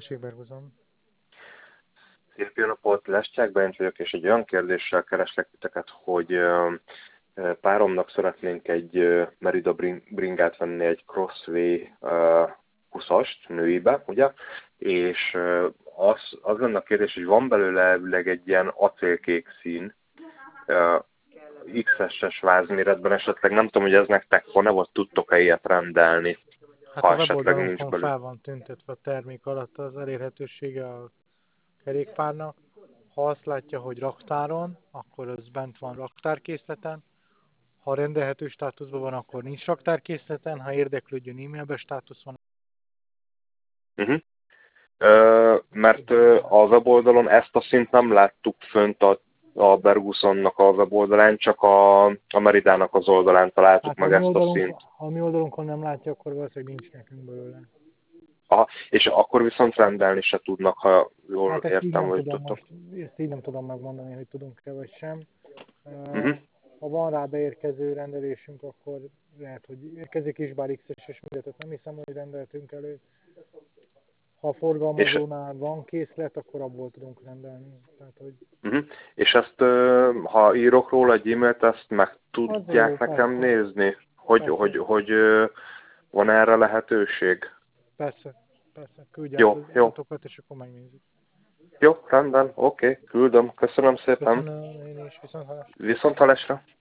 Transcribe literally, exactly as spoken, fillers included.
Tessék, Bergozom. Szép jó napot, Leszcsák Bence vagyok, és egy olyan kérdéssel kereslek titeket, hogy ö, ö, páromnak szeretnénk egy ö, Merida bring- bringát venni, egy Crossway ö, húszast nőibe, ugye? És ö, az, az lenne a kérdés, hogy van belőle elvileg egy ilyen acélkék szín, ö, iksz es-es vázméretben, esetleg nem tudom, hogy ez nektek van-e, vagy tudtok-e ilyet rendelni, Hát a ha esetleg nincs weboldalunkon belőle. fel van tüntetve a termék alatt az elérhetősége a kerékpárnak. Ha azt látja, hogy raktáron, akkor az bent van raktárkészleten. Ha rendelhető státuszban van, akkor nincs raktárkészleten. Ha érdeklődjön, e-mailbe státusz van. Uh-huh. Ö, mert ö, a weboldalon ezt a szint nem láttuk fönt a, a Bergusonnak a weboldalán, csak a, a Meridának az oldalán találtuk Hát ha meg mi, ezt a oldalunk, szint. ha mi oldalunkon nem látja, akkor valószínűleg nincs nekünk belőle. Aha, és akkor viszont rendelni se tudnak, ha jól Hát ezt így értem, nem vagy tudom tudtok. most, ezt így nem tudom megmondani, hogy tudunk-e vagy sem. Uh-huh. Ha van rá beérkező rendelésünk, akkor lehet, hogy érkezik is, bár iksz es-es méretet nem hiszem, hogy rendeltünk elő. Ha a És, forgalmazónál van készlet, akkor abból tudunk rendelni. Tehát, hogy uh-huh. És ezt, ö, ha írok róla egy e-mailt, ezt meg azért jó, tudják nekem persze, nézni, hogy, persze, hogy, hogy ö, van erre lehetőség? persze, persze, küldj át az Jó, jó, adatokat, és akkor megnézzük. jó, rendben, oké, küldöm, köszönöm szépen, Köszönöm, én is, viszont hallásra. viszonthallásra.